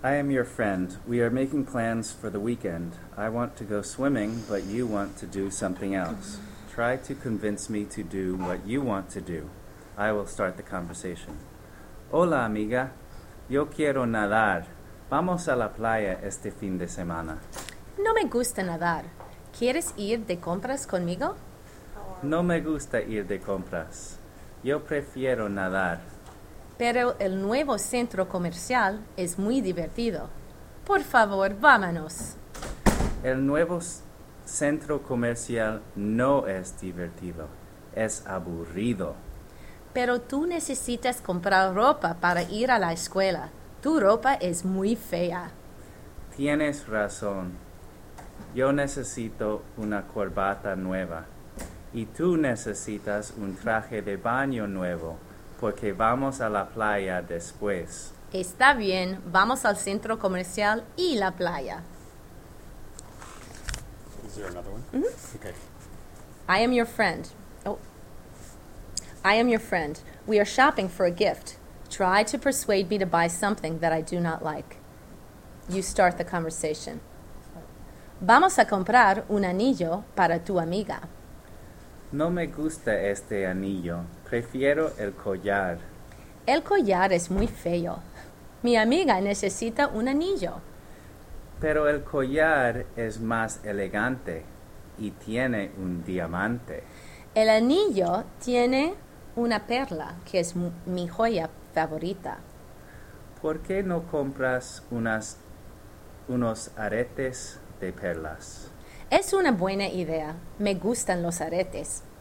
I am your friend. We are making plans for the weekend. I want to go swimming, but you want to do something else. Try to convince me to do what you want to do. I will start the conversation. Hola, amiga. Yo quiero nadar. Vamos a la playa este fin de semana. No me gusta nadar. ¿Quieres ir de compras conmigo? No me gusta ir de compras. Yo prefiero nadar. Pero el nuevo centro comercial es muy divertido. Por favor, vámonos. El nuevo centro comercial no es divertido. Es aburrido. Pero tú necesitas comprar ropa para ir a la escuela. Tu ropa es muy fea. Tienes razón. Yo necesito una corbata nueva. Y tú necesitas un traje de baño nuevo, porque vamos a la playa después. Está bien, vamos al centro comercial y la playa. Is there another one? Mm-hmm. Okay. I am your friend. I am your friend. We are shopping for a gift. Try to persuade me to buy something that I do not like. You start the conversation. Vamos a comprar un anillo para tu amiga. No me gusta este anillo. Prefiero el collar. El collar es muy feo. Mi amiga necesita un anillo. Pero el collar es más elegante y tiene un diamante. El anillo tiene una perla, que es mi joya favorita. ¿Por qué no compras unos aretes de perlas? Es una buena idea. Me gustan los aretes.